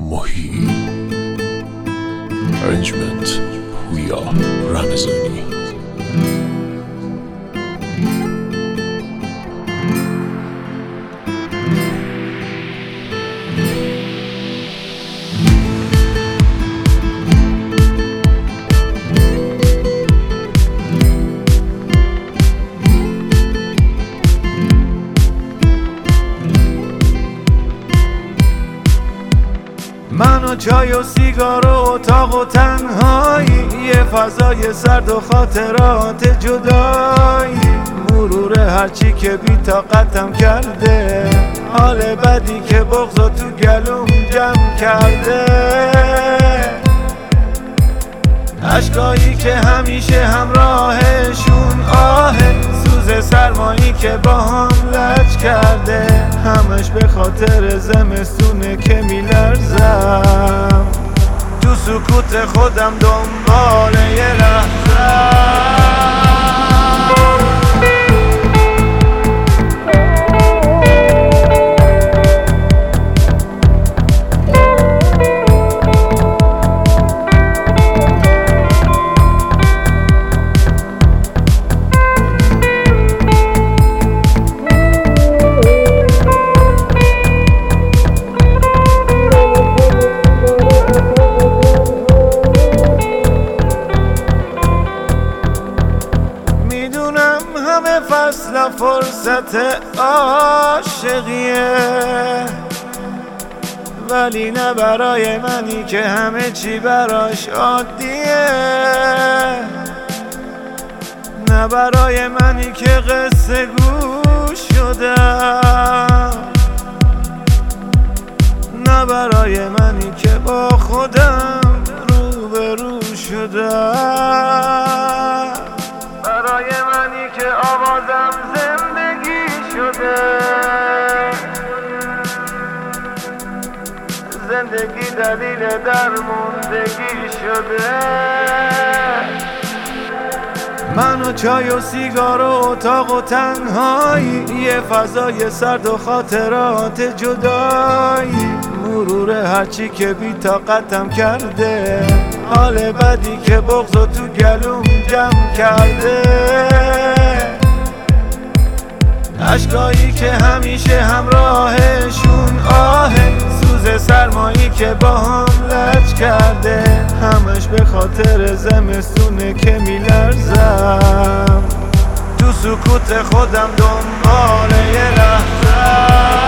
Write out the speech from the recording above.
Mohi. Arrangement Huya Ramazani. من و چای و سیگار و اتاق و تنهایی، یه فضای سرد و خاطرات جدایی، مرور هرچی که بی طاقتم کرده، حال بدی که بغضا تو گلوم جمع کرده، اشکایی که همیشه همراهشون آهه، سوز سرمایی که با هم لج کرده، همش به خاطر زمستونه که میلرزم تو سکوت خودم دنبال یه لحظه. همه فصل فرصت عاشقیه، ولی نه برای منی که همه چی براش عادیه، نه برای منی که قصه گوش شدم، نه برای منی که با خودم روبرو شدم، برای منی که آوازم زندگی شده، زندگی دلیل درموندگی شده. من و چای و سیگار و اتاق و تنهایی، یه فضای سرد و خاطرات جدایی، مرور هرچی که بی طاقتم کرده، حال بدی که بغضا تو گلوم جمع کرده، اشکایی که همیشه همراهشون آهه، سوز سرمایی که با هم لج کرده، همش به خاطر زمستونه که میلرزم تو سکوت خودم دنبال یه لحظه.